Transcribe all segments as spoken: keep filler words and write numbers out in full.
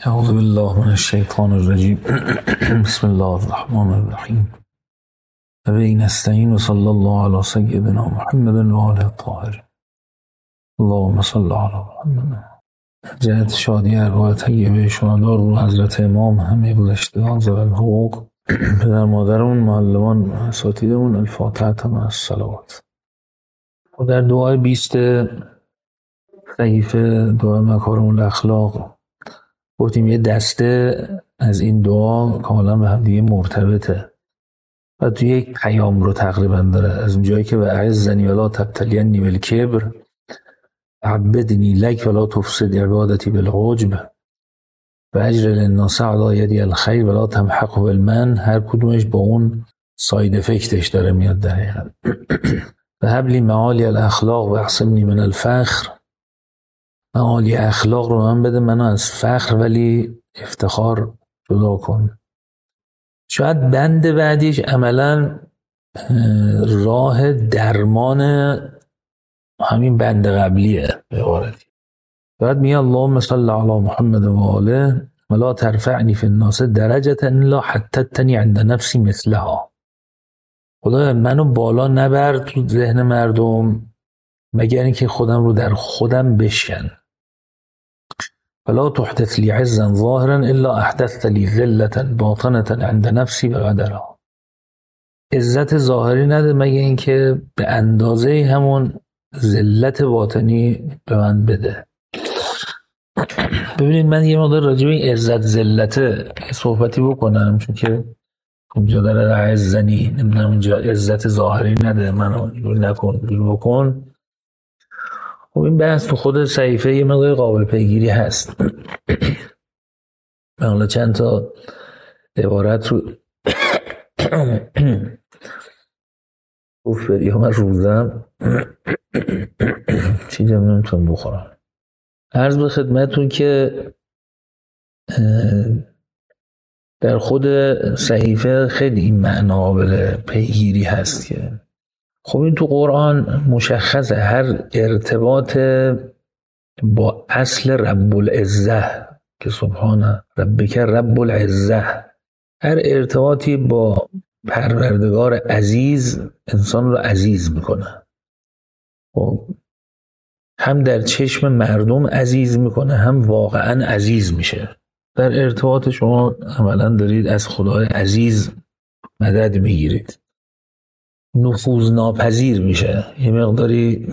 اعوذ بالله من الشیطان الرجیم. بسم الله الرحمن الرحیم. و به نستعین و صلی الله علی سیدنا محمد و آله الطاهرین. اللهم صل علی محمد. جهت شادی ارواح طیبه شهدا رو حضرت امام همه گذشتگان ذوی الحقوق، پدر مادرمون، معلمان، اساتیدمون، الفاتحه مع الصلوات. و در دعای بیست صحیفه دعای مکارم الاخلاق گفتیم یه دسته از این دعا کاملا به هم دیگه مرتبطه و توی یک پیام رو تقریبا داره، از اونجایی که و اعزنی ولا تبتلینی بالکبر عبدنی لک ولا تفسد عبادتی بالعجب و اجر للناس علی یدی الخیر ولا تمحقه بالمن، هر کدومش با اون ساید افکتش داره میاد دقیقا. و حبلی معالی الاخلاق و احسنی من الفخر، معالی اخلاق رو من بده، منو از فخر ولی افتخار جدا کن. شاید بند بعدیش عملا راه درمان همین بند قبلیه به عبارتی. بعد میگه اللهم صل علی محمد و آله ولا ترفعنی فی الناس درجة الا حتتنی عند نفسی مثلها. خدا منو بالا نبر تو ذهن مردم مگر اینکه خودم رو در خودم بشکن. فلا تحدث لي عزا ظاهرا الا احدثت لي ذلة باطنة عند نفسی و قدرها. عزت ظاهری نده مگر اینکه به اندازه همون ذلت باطنی به من بده. ببینید من یه مقدار راجع به این عزت ذلت صحبتی بکنم، چون که اونجا داره عزنی، نمیدونم اونجا عزت ظاهری نده منو جور نکن جور بکن. خب این بحث تو خود صحیفه یه مقدار قابل پیگیری هست. من حالا چند تا عبارت رو گفت بدی من روزم چیزی هم نمیتونم بخورم. عرض به خدمتون که در خود صحیفه خیلی این معنا قابل پیگیری هست که خب این تو قرآن مشخصه، هر ارتباط با اصل رب العزه که سبحانه ربک رب العزه، هر ارتباطی با پروردگار عزیز انسان رو عزیز میکنه. خب هم در چشم مردم عزیز میکنه، هم واقعا عزیز میشه. در ارتباط شما عملا دارید از خدای عزیز مدد میگیرید، نفوذ ناپذیر میشه، یه مقداری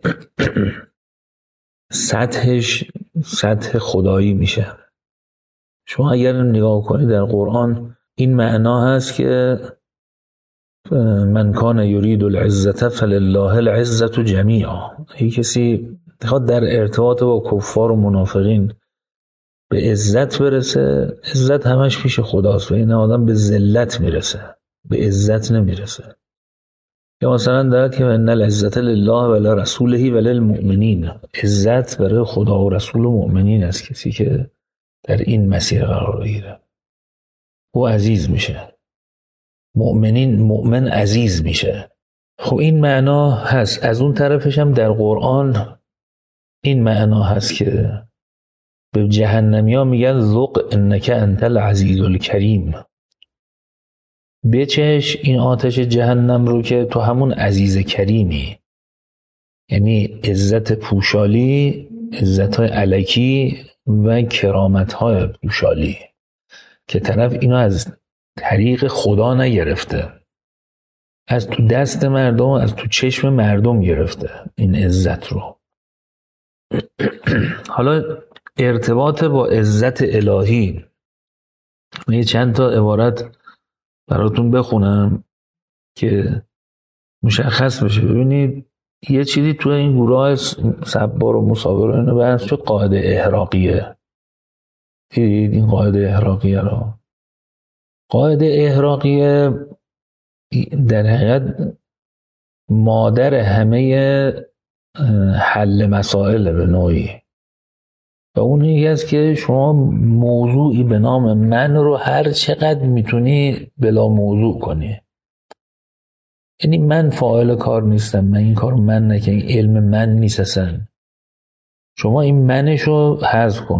سطحش سطح خدایی میشه. شما اگر نگاه کنید در قرآن این معنا هست که من کان یرید العزة فلله العزة جمیعا. هی کسی میخواد در ارتباط با کفار و منافقین به عزت برسه، عزت همش پیش خداست و این آدم به ذلت میرسه، به عزت نمیرسه. یا مثلا دارد که ان العزة لله و لرسوله و للمؤمنین، عزت برای خدا و رسول و مؤمنین است. کسی که در این مسیر قرار بگیره او عزیز میشه، مؤمنین مؤمن عزیز میشه. خب این معنا هست. از اون طرفش هم در قرآن این معنا هست که به جهنمی ها میگن ذوق انک انت العزیز الکریم، بچش این آتش جهنم رو که تو همون عزیز کریمی. یعنی عزت پوشالی، عزت های الکی و کرامت های پوشالی که طرف اینو از طریق خدا نگرفته، از تو دست مردم، از تو چشم مردم گرفته این عزت رو. حالا ارتباط با عزت الهی، من چند تا عبارت براتون بخونم که مشخص بشه. ببینید یه چیزی تو این گروه سبار و مصابر اینو بحث شد، قاعده احراقیه. دیدید این قاعده احراقیه رو؟ قاعده احراقیه در حقیقت مادر همه حل مسائل به نوعی، و اون یکی است که شما موضوعی به نام من رو هر چقدر میتونی بلا موضوع کنی. یعنی من فاعل کار نیستم، من این کار من نکنم، علم من نیست اصلا. شما این منش رو حذف کن.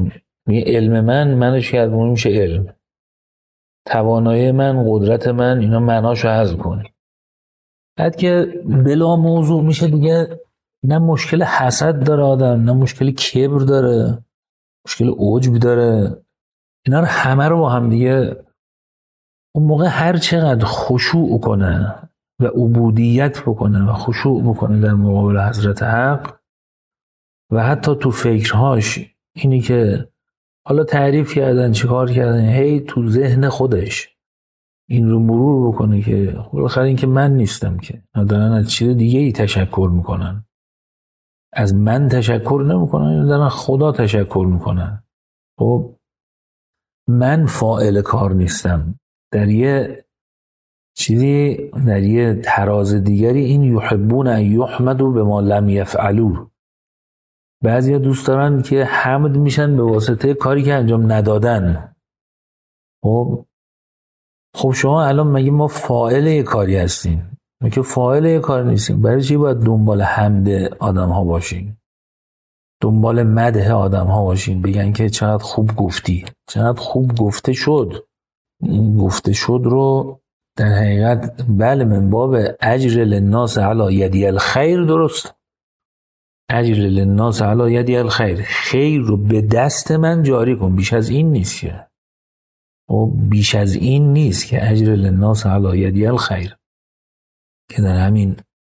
میگه علم من منش کرد اون میشه علم، توانایی من، قدرت من، اینا معناشو حذف کنی. بعد که بلا موضوع میشه دیگه، نه مشکل حسد داره آدم، نه مشکل کبر داره، مشکل عجب داره، اینا رو همه رو با هم دیگه اون موقع هر چقدر خشوع کنه و عبودیت بکنه و خشوع بکنه در مقابل حضرت حق و حتی تو فکرهاش اینی که حالا تعریف کردن چیکار کردن، هی تو ذهن خودش این رو مرور بکنه که بالاخره این که من نیستم، که دارن از چیز دیگه ای تشکر میکنن، از من تشکر نمیکنن، دارن خدا تشکر میکنن. خب من فاعل کار نیستم. در یه چیزی، در یه تراز دیگری این یحبون ان یحمدوا بما لم یفعلوا، بعضیا دوست دارن که حمد میشن به واسطه کاری که انجام ندادن. خب خب شما الان مگه ما فاعل یه کاری هستیم؟ ما که فاعل یه کار نیستیم، برای چی باید دنبال حمد آدم ها باشیم، دنبال مدح آدم ها باشیم، بگن که چقدر خوب گفتی، چقدر خوب گفته شد. این گفته شد رو در حقیقت بله من باب اجر للناس علی یدی الخیر، درست، اجر للناس علی یدی الخیر، خیر رو به دست من جاری کن، بیش از این نیست که، و بیش از این نیست که اجر للناس علی یدی الخیر، که در همین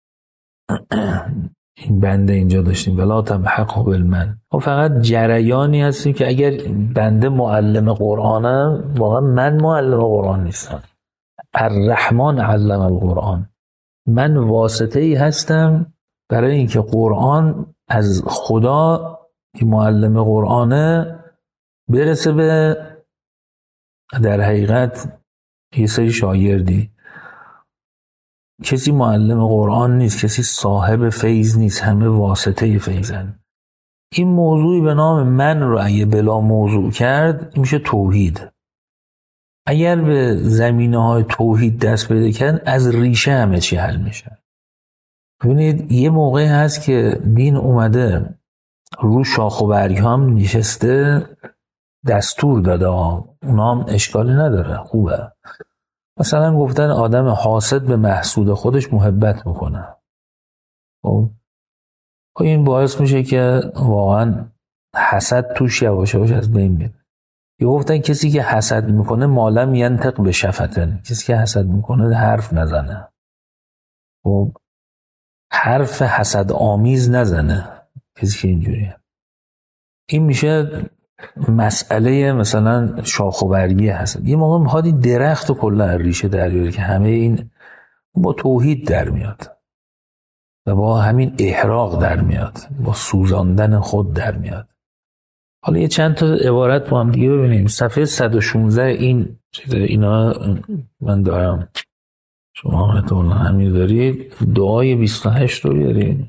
این بنده اینجا داشتیم ولا تمحقه بالمن. و فقط جریانی هستیم که اگر بنده معلم قرآنم، واقعا من معلم قرآن نیستم، الرحمن علم القرآن، من واسطه ای هستم برای اینکه قرآن از خدا که معلم قرآنه برسه به در حقیقت یه سری شاگردی. کسی معلم قرآن نیست، کسی صاحب فیض نیست، همه واسطه فیضن. این موضوعی به نام من رو اگه بلا موضوع کرد میشه توحید. اگر به زمینه های توحید دست پیدا کردن از ریشه همه چی حل میشه. ببینید یه موقعی هست که دین اومده رو شاخ و برگ هم نشسته دستور داده، اونا هم اشکالی نداره، خوبه. مثلا گفتن آدم حاسد به محسود خودش محبت بکنه، خب این باعث میشه که واقعا حسد توش یواش یواش از بین میره. یا گفتن کسی که حسد میکنه مالم ینطق به شفتن، کسی که حسد میکنه حرف نزنه، خب حرف حسد آمیز نزنه کسی که اینجوریه. این میشه مسئله مثلا شاخ و برگی حسد. یه موقع میخوادی درخت و کلا ریشه در بیاره که همه این با توحید در میاد و با همین احراق در میاد، با سوزاندن خود در میاد. حالا یه چند تا عبارت با هم دیگه ببینیم. صفحه صد و شانزده این اینا من دارم، شما احتمالاً همین دارید. دعای بیست و هشت رو بیارید.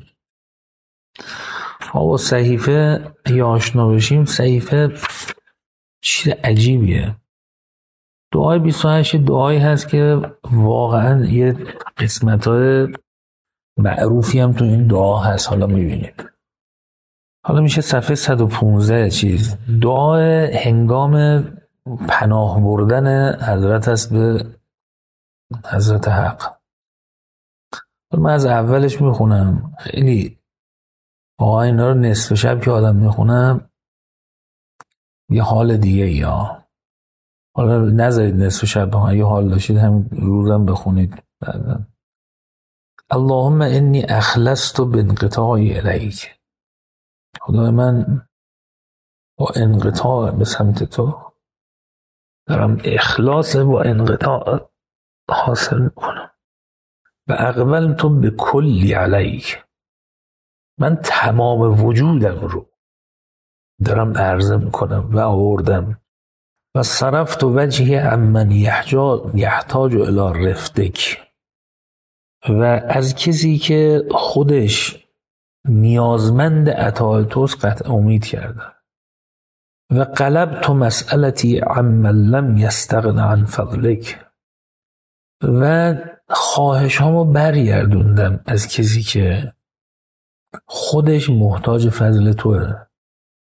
با صحیفه یا آشنا بشیم. صحیفه چیز عجیبیه. دعای بیست و هشت دعایی هست که واقعا یه قسمت‌های معروفی هم تو این دعا هست، حالا میبینید. حالا میشه صفحه صد و پانزده چیز. دعای هنگام پناه بردن حضرت است به حضرت حق. من از اولش میخونم، خیلی واقعا اینا رو نصف شب که آدم میخونم یه حال دیگه. یا حالا نذارید نصف شب بخونم، یه حال داشتید هم روزم بخونید بعدن. اللهم انی اخلصت بانقطاعی الیک، خدای من با انقطاع به سمت تو دارم اخلاص با انقطاع حاصل میکنم. و اقبل تو به کلی علیک، من تمام وجودم رو دارم عرضه میکنم و آوردم. و صرفت وجهی عمن یحتاج الی رفتک، و از کسی که خودش نیازمند عطای توست قطع امید کردم. و قلبت مسئلتی عمن لم یستغن عن فضلک، و خواهش هامو برگردوندم از کسی که خودش محتاج فضل توه.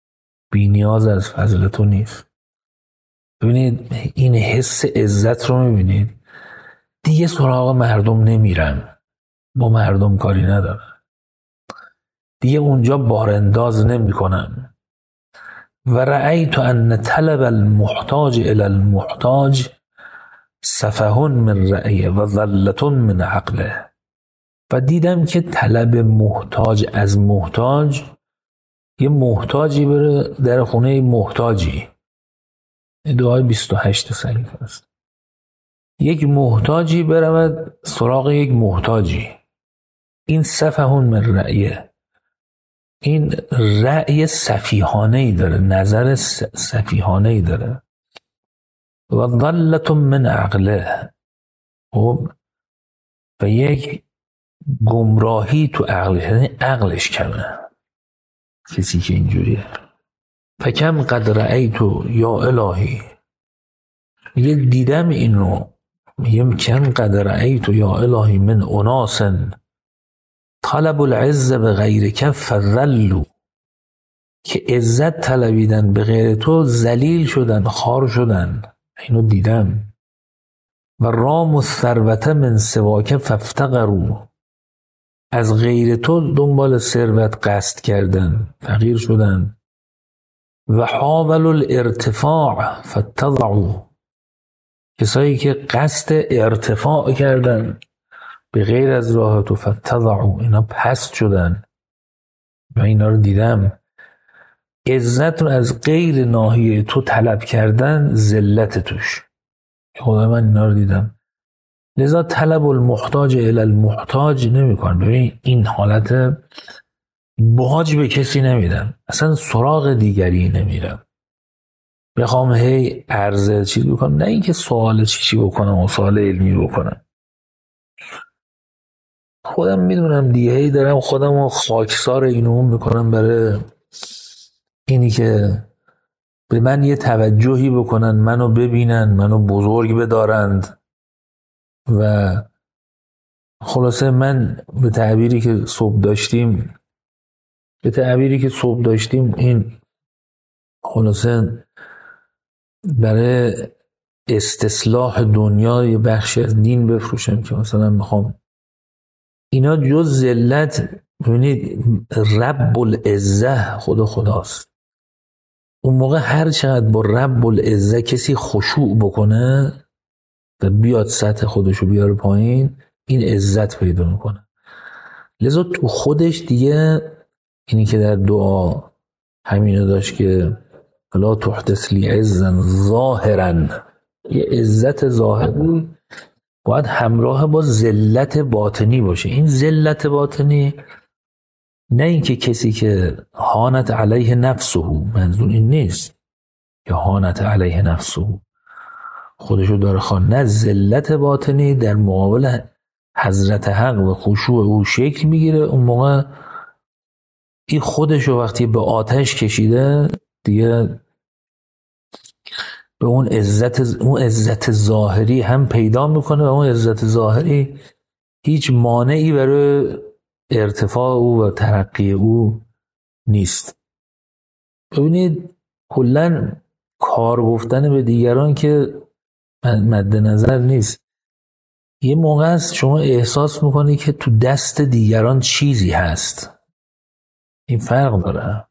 بی نیاز از فضل تو نیست. ببینید این حس عزت رو میبینید، دیگه سراغ مردم نمیرن، با مردم کاری ندارن، دیگه اونجا بارانداز نمی کنن. و رأیت ان طلب المحتاج الى المحتاج سفه من رأیه و ذلة من عقله. و دیدم که طلب محتاج از محتاج، یه محتاجی بره در خونه محتاجی، دعای بیست و هشت صحیفه است، یک محتاجی برود سراغ یک محتاجی، این سفه من رأیه، این رأی سفیهانه‌ای داره، نظر سفیهانه‌ای داره. و ضلة من عقله، و یک گمراهی تو عقلش، یعنی عقلش کمه کسی که اینجوریه. فکم قد رأیتو یا الهی، میگه دیدم اینو، میگه کم قد رأیتو یا الهی من اناس طلب العز به غیر کف فذلوا، که عزت طلبیدن به غیر تو ذلیل شدن، خار شدن، اینو دیدم. و رام الثروت من سواک فافتقروا، از غیر تو دنبال ثروت قصد کردن، فقیر شدن. و حاولوا الارتفاع فاتضعوا، کسایی که قصد ارتفاع کردن به غیر از راه تو فاتضعوا، اینا پست شدن. و اینا رو دیدم. عزت رو از غیر ناحیه تو طلب کردن، ذلت توش. خدا من اینا رو دیدم. لذا طلب المحتاج الی المحتاج نمی کن. ببین این حالت باج به کسی نمیدم، اصلا سراغ دیگری نمیرم بخوام هی عرضه چیز بکنم، نه اینکه سوال چی چی بکنم و سوال علمی بکنم. خودم میدونم دیگه، هی دارم خودم رو خاکسار اینو میکنم برای اینی که به من یه توجهی بکنن، منو ببینن، منو بزرگ بدارند. و خلاصه من به تعبیری که صبح داشتیم به تعبیری که صبح داشتیم این خلاصه برای استصلاح دنیا یه بخشی از دین بفروشم که مثلا میخوام اینا جز ذلت. ببینید رب العزه خدا خداست، اون موقع هر چقدر با رب العزه کسی خشوع بکنه و بیاد سطح خودشو بیاره پایین، این عزت پیدا میکنه. لذا تو خودش دیگه اینی که در دعا همینو داشت که لا تحدث لی عزا ظاهرا، یه عزت ظاهری باید همراه با ذلت باطنی باشه. این ذلت باطنی نه اینکه کسی که هانت علیه نفسه، منظور این نیست که هانت علیه نفسه خودشو داره خوان، نه، ذلت باطنی در مقابل حضرت حق و خشوع او شکل میگیره. اون موقع این خودشو وقتی به آتش کشیده دیگه به اون عزت اون عزت ظاهری هم پیدا میکنه و اون عزت ظاهری هیچ مانعی برای ارتفاع او و ترقی او نیست. ببینید کلاً کار گفتن به دیگران که مد نظر نیست. یه موقع است شما احساس میکنی که تو دست دیگران چیزی هست، این فرق داره.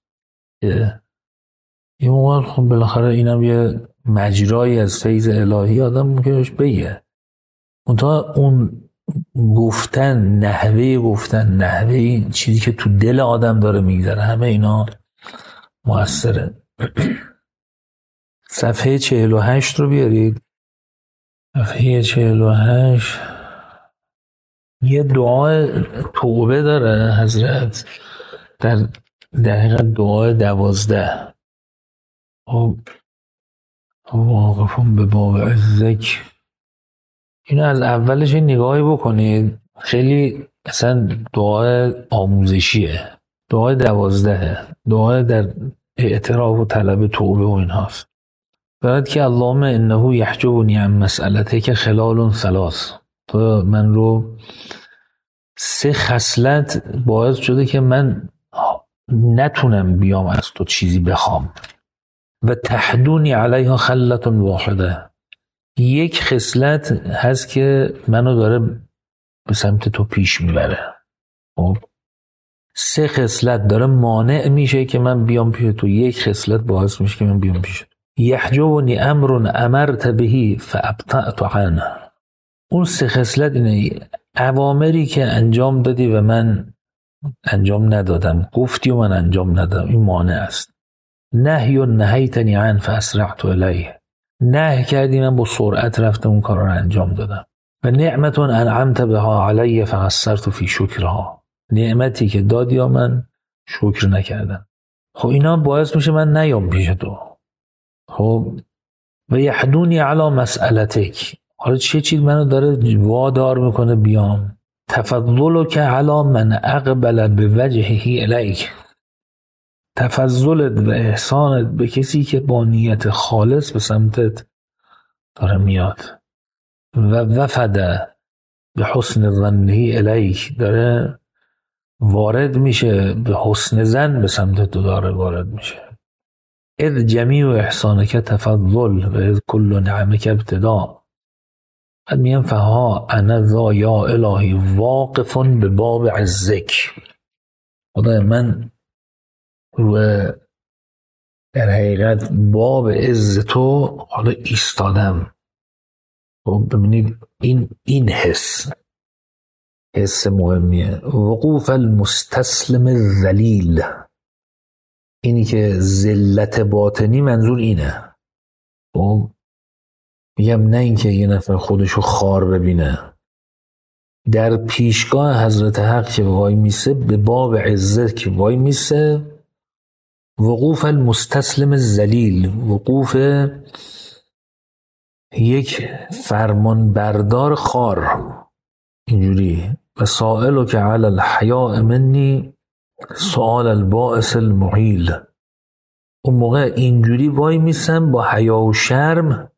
یه موقع خب بالاخره اینم یه مجرایی از فیض الهی آدم ممکنه بگه، منتها اون گفتن، نحوه گفتن، نحوه این چیزی که تو دل آدم داره میگذره، همه اینا مؤثره. صفحه چهل و هشت رو بیارید. صفحه چهل و هشت یه دعای توبه داره حضرت، در دقیقه دعای دوازده. واقفون به باب عزک، اینو از اولش نگاهی بکنید، خیلی اصلا دعای آموزشیه. دعای دوازده، دعای در اعتراف و طلب توبه و این هاست. باید که اللهم انه یحجبنی عن مسئلته که خلال ثلاث، تو من رو سه خصلت باعث شده که من نتونم بیام از تو چیزی بخوام. و تحدونی علیها خلة واحده، یک خصلت هست که منو داره به سمت تو پیش میبره. خب سه خصلت داره مانع میشه که من بیام پیش تو، یک خصلت باعث میشه که من بیام پیش تو. یحجبنی امر امرت بهی فابطأت عنه. اون سه خصلت اینه: اوامری که انجام دادی و من انجام ندادم، گفتی و من انجام ندادم، این مانع است. نهی نهیتنی عنه فاسرعت الیه، نهی کردی من با سرعت رفتم اون کار رو انجام دادم. و نعمت انعمت بها علی فقصرت فی شکرها، نعمتی که دادی یا من شکر نکردم. خب اینا باعث میشه من نیام پیش تو. خب و یحدونی علی مسئلتک، حالا چه چیز منو داره وادار میکنه بیام؟ تفضلک علی من اقبل بوجهه الیک، تفضلت و احسانت به کسی که با نیت خالص به سمتت داره میاد. و وفد به حسن ظنه الیک، داره وارد میشه به حسن ظن به سمت تو، داره وارد میشه. اذ جمیع احسانک تفضل و اذ کل نعمک ابتدا. قد میگم فها انا ذا یا الهی واقف به باب عزک، خدای من و در حقیقت باب عز تو حالا ایستادم. خب ببینید این این حس حس مهمیه. وقوف المستسلم الذلیل، اینی که ذلت باطنی منظور اینه. خب میگم نه اینکه یه نفر خودشو خار ببینه، در پیشگاه حضرت حق که وای میسه، به باب عزت که وای میسه. وقوف المستسلم الذلیل، وقوف یک فرمان بردار خار، اینجوری. و سائلو که علی الحیاء منی سؤال البائس المعیل، اون موقع اینجوری وای میسم با حیا و شرم.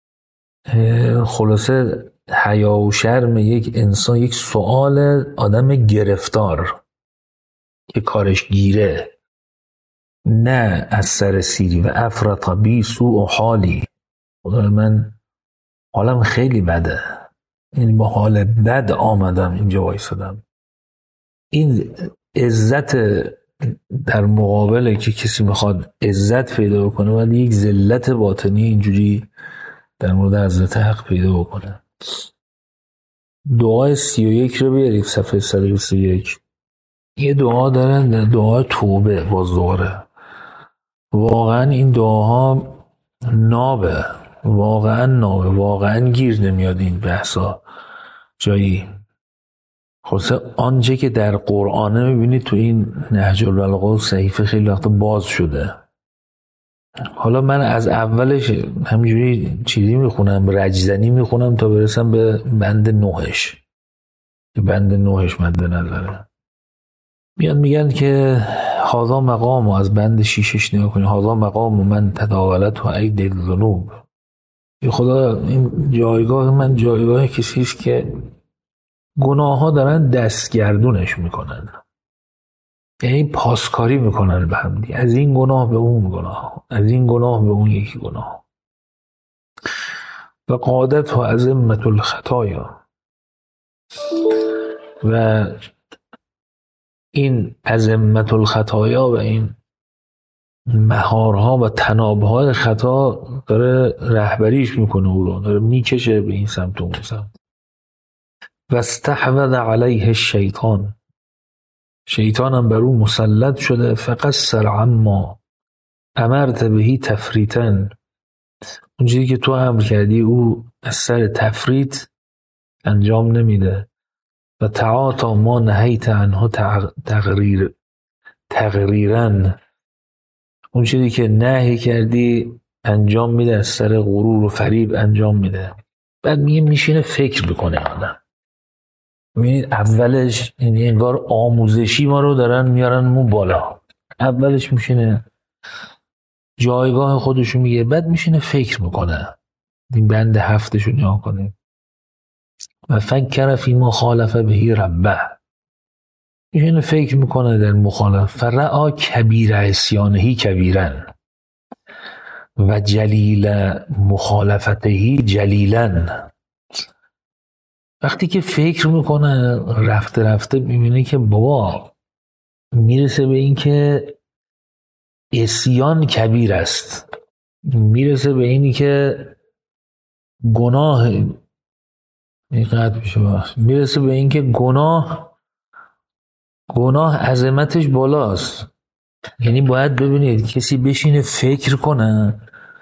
خلاصه حیا و شرم یک انسان، یک سؤال آدم گرفتار که کارش گیره، نه از سر سیری. و افرط بی سوء حالی، خدای من حالم خیلی بده، این با حال بد آمدم اینجا وایسادم. این عزت در مقابله که کسی میخواد عزت پیدا بکنه، ولی یک ذلت باطنی اینجوری در مورد حضرت حق پیدا بکنه. دعای سی و یک رو بیارید صفحه صد و سی و یک. یه دعا دارن، دعای توبه. باز دوباره واقعا این دعاها نابه، واقعا نابه، واقعا گیر نمیاد این بحثا جایی. خلاصه آنچه که در قرآنه میبینید تو این نهج البلاغه صحیفه خیلی وقت باز شده. حالا من از اولش همینجوری چیزی میخونم، رجزنی میخونم تا برسم به بند نوهش. بند نوهش مد نظره میان میگن که هذا مقام، و از بند شیشش نگاه کنید، هذا مقام من تداولت و عید الذنوب. خدا این جایگاه من جایگاه کسی است که گناه ها دارن دستگردونش میکنن، یعنی پاسکاری میکنن به هم دیگه، از این گناه به اون گناه، از این گناه به اون یکی گناه. و قادت و عظمت الخطایا، و این عظمت الخطایا و این مهارها و تنابهای خطا داره رهبریش میکنه، او رو داره میکشه به این سمت و اون سمت. و استحوذ علیه الشیطان، شیطان هم بر او مسلط شده. فقصر عما امرت بهی تفریطن، اون چیزی که تو امر کردی او از سر تفریط انجام نمیده. و تعاطا ما نهیت عنه تغریر تغریرن، اون چیزی که نهی کردی انجام میده، از سر غرور و فریب انجام میده. بعد میگه میشینه فکر بکنه آدم. میبینید اولش یعنی انگار آموزشی ما رو دارن میارن مو بالا، اولش میشینه جایگاه خودشو میگه، بعد میشینه فکر میکنه. این بند هفتشو نگاه کنید. و فکر فی ما خالف بهی ربه، اینو فکر میکنه در مخالف فرعا کبیر عصیانهی کبیرن و جلیل مخالفتهی جلیلن. وقتی که فکر میکنه رفته رفته میبینه که بابا میرسه به این که عصیان کبیر است، میرسه به اینی که گناه میقدر میشه میرسه به این که گناه گناه عظمتش بالاست. یعنی باید ببینید کسی بشینه فکر کنه.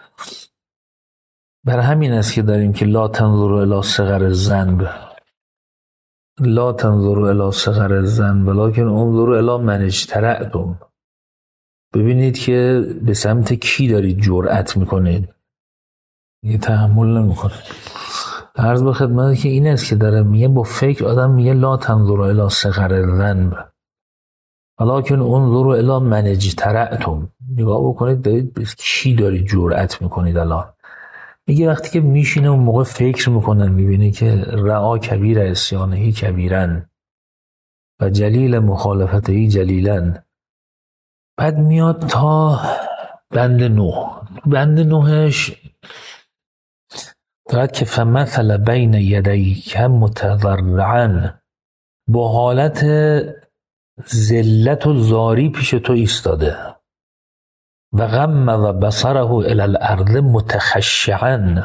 برای همین است که داریم که لا تنظروا الی صغر الذنب، لا تنظروا الی صغر الذنب ولکن انظروا الی من اجترأتم. ببینید که به سمت کی دارید جرأت میکنید، یه تحمل نمیکنه. عرض به خدمت که این است که داره میگه با فکر آدم میگه لا تنظروا الی صغر الذنب ولکن انظروا الی من اجترأتم. نگاه بکنید دارید به کی دارید جرأت میکنید. الان میگه وقتی که میشینه اون موقع فکر میکنن میبینه که رعا کبیر عصیانهی کبیرن و جلیل مخالفتهی جلیلن. بعد میاد تا بند نه. بند نهش دارد که فمثل بین یدیک متضرعا، با حالت ذلت و زاری پیش تو ایستاده و غمض بصره الی الارض متخشعا،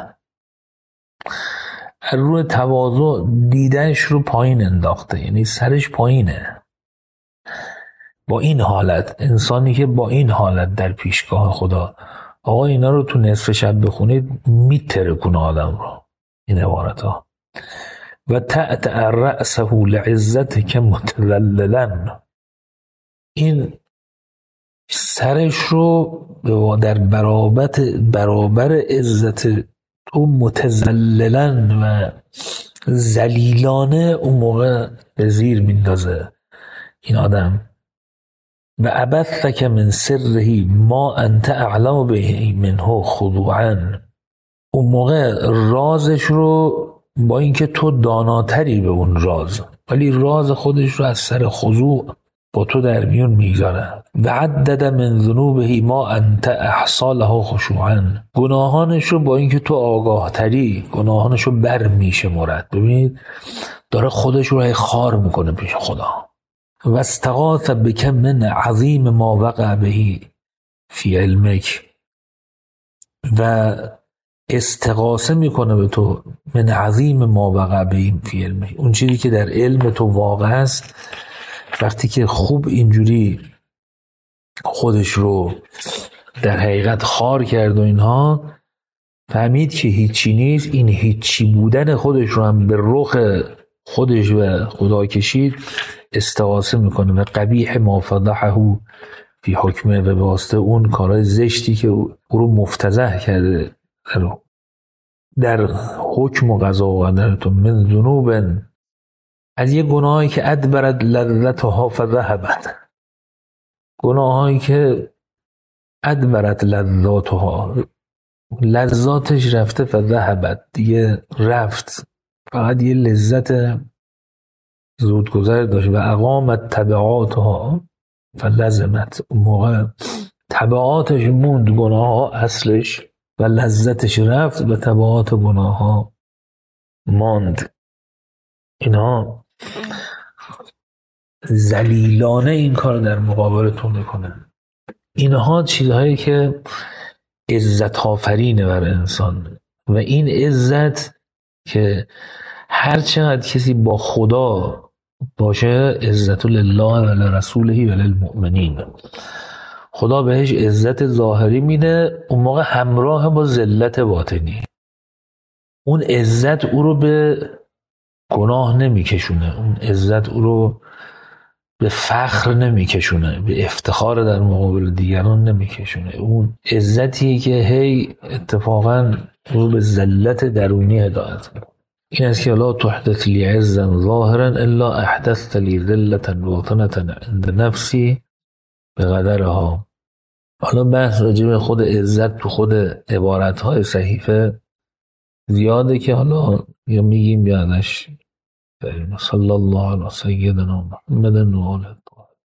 روی تواضع دیدنش رو پایین انداخته، یعنی سرش پایینه. با این حالت، انسانی که با این حالت در پیشگاه خدا، آقا اینا رو تو نصف شب بخونید میترکونه آدم رو این عبارت ها. و تأتأ رأسه لعزتک متذللا، این سرش رو در برابت برابر عزت تو متذللا و ذلیلانه اون موقع به زیر میندازه این آدم. و ابثک من سره ما انت اعلم به منه خضوعا، اون موقع رازش رو با اینکه تو داناتری به اون راز، ولی راز خودش رو از سر خضوع با تو در میون میگذاره. و عدد من ذنوبه ما انت احصا له خشوعا، گناهانش رو با اینکه تو آگاه تری گناهانش رو بر میشه مرد. ببینید داره خودش رو خار میکنه پیش خدا. و استغاث بک من عظیم ما وقع به فی علمک، و استغاثه میکنه به تو من عظیم ما وقع به فی علمک، اون چیزی که در علم تو واقع است. وقتی که خوب اینجوری خودش رو در حقیقت خار کرد و اینها، فهمید که هیچی نیست. این هیچی بودن خودش رو هم به رخ خودش و خدا کشید، استغاثه میکنه. و قبیح ما فضحه فی حکمه، و واسطه اون کارهای زشتی که او رو مفتضح کرده در حکم و قضا و قدرتون، من ذنوب، از یه گناهی که ادبرت لذتها فذهبت، گناهایی که ادبرت لذاتها، لذاتش رفته، فذهبت دیگه رفت، فقط یه لذت زودگذر داشت. و اقامت تبعاتها فلزمت، اون موقع تبعاتش موند، گناه ها اصلش و لذتش رفت و تبعات گناه ها ماند. اینا ذلیلانه این کار در مقابل تو میکنه. اینها چیزهایی که عزت آفرینه بر انسان. و این عزت که هر چقدر کسی با خدا باشه، عزت لله و لرسوله و للمؤمنین، خدا بهش عزت ظاهری میده، اون موقع همراه با ذلت باطنی. اون عزت او رو به گناه نمیکشونه، اون عزت او رو به فخر نمیکشونه، به افتخار در مقابل دیگران نمیکشونه. اون عزتیه که هی اتفاقا رو به ذلت درونی هدایت میکنه. این است که لا تحدث لی عزا ظاهرا الا احدثت لی ذلتا باطنة عند نفسی بقدرها. حالا بحث راجع به خود عزت تو خود عبارتهای صحیفه زیاده که حالا یا میگیم بیادش صلی الله علی سیدنا محمد و آله